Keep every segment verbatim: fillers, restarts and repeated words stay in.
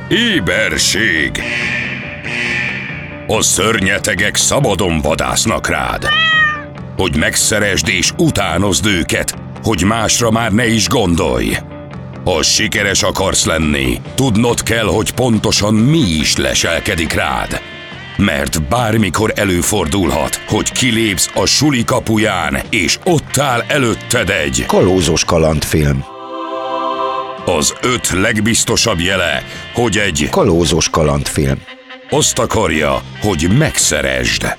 Éberség! A szörnyetegek szabadon vadásznak rád. Hogy megszeresd és utánozd őket, hogy másra már ne is gondolj. Ha sikeres akarsz lenni, tudnod kell, hogy pontosan mi is leselkedik rád. Mert bármikor előfordulhat, hogy kilépsz a suli kapuján, és ott áll előtted egy kalózos kalandfilm. Az öt legbiztosabb jele, hogy egy kalózos kalandfilm. azt akarja, hogy megszeresd.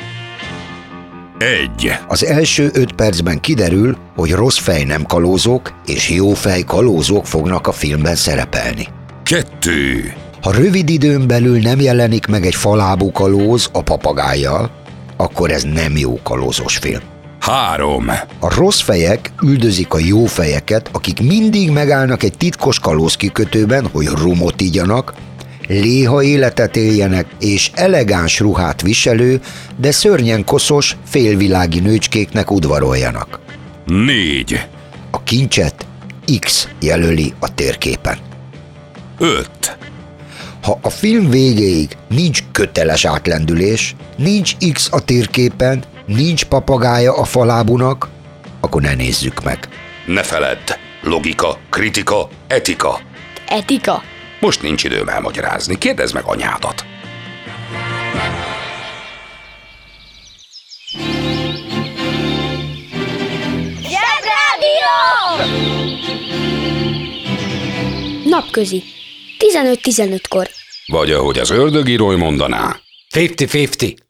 Egy. Az első öt percben kiderül, hogy rossz fej nem kalózok, és jó fej kalózok fognak a filmben szerepelni. Kettő. Ha rövid időn belül nem jelenik meg egy falábú kalóz a papagájjal, akkor ez nem jó kalózos film. Három. A rossz fejek üldözik a jó fejeket, akik mindig megállnak egy titkos kalózkikötőben, hogy rumot igyanak, léha életet éljenek, és elegáns ruhát viselő, de szörnyen koszos, félvilági nőcskéknek udvaroljanak. Négy. A kincset X jelöli a térképen. Öt. Ha a film végéig nincs köteles átlendülés, nincs X a térképen, nincs papagája a falábunak, akkor ne nézzük meg. Ne feledd, logika, kritika, etika. Etika? Most nincs időm elmagyarázni, kérdezd meg anyádat. Zsebrádió! Napközi. tizenöt tizenötkor. Vagy ahogy az ördögírói mondaná. ötven ötven.